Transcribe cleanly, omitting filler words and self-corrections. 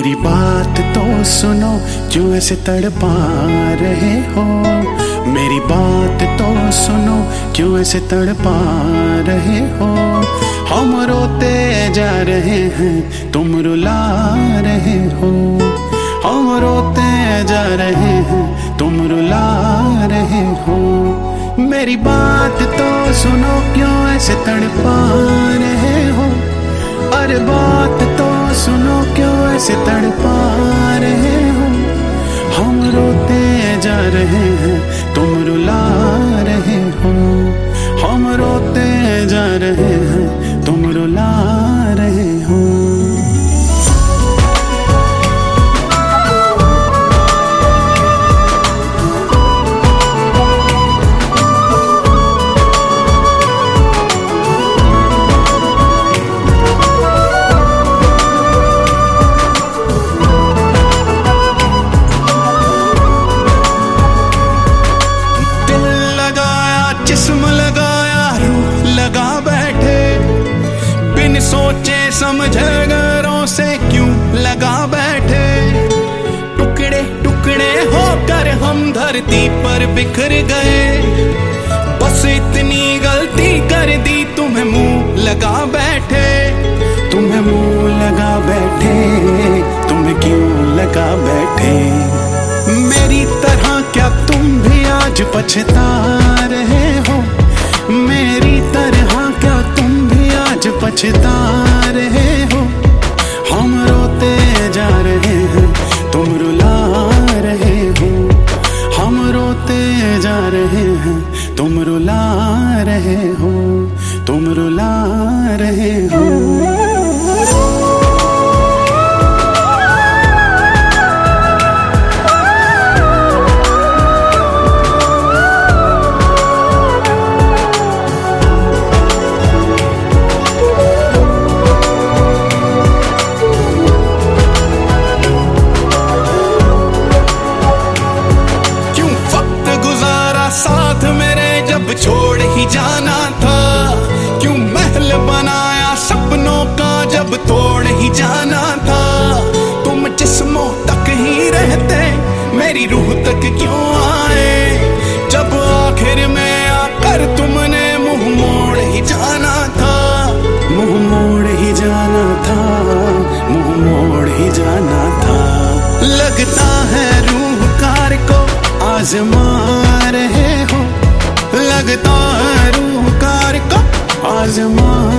मेरी बात तो सुनो, क्यों ऐसे तड़पा रहे हो। मेरी बात तो सुनो, क्यों ऐसे तड़पा रहे हो। हम रोते जा रहे हैं, तुम रुला रहे हो। हम रोते जा रहे हैं, तुम रुला रहे हो। मेरी बात तो सुनो, क्यों ऐसे तड़पा रहे हो। अरे बात तो सुनो, क्यों ऐसे तड़पा रहे हो। हम रोते जा रहे हैं, तुम रुला रहे हो। हम रोते जा रहे हैं, तुम रुला रहे हो। लगा बैठे बिन सोचे समझे गैरों से क्यों लगा बैठे। टुकड़े टुकड़े होकर हम धरती पर बिखर गए। बस इतनी गलती कर दी, तुम्हें मुंह लगा बैठे। तुम्हें मुंह लगा बैठे, तुम्हें क्यों लगा बैठे। मेरी तरह क्या तुम भी आज पछता रहे हो। मेरी तरह क्या तुम भी आज पछता रहे हो। हम रोते जा रहे हैं, तुम रुला रहे हो। हम रोते जा रहे हैं, तुम रुला रहे हो। तुम रुला रहे हो। साथ मेरे जब छोड़ ही जाना था। क्यों महल बनाया सपनों का जब तोड़ ही जाना था। तुम जिस्मों तक ही रहते, मेरी रूह तक क्यों आए। जब आखिर में आकर तुमने मुंह मोड़ ही जाना था। मुंह मोड़ ही जाना था, मुंह मोड़ ही जाना था। लगता है रूह कार को आजमा रहे हो। लगता है रूह कार को आजमा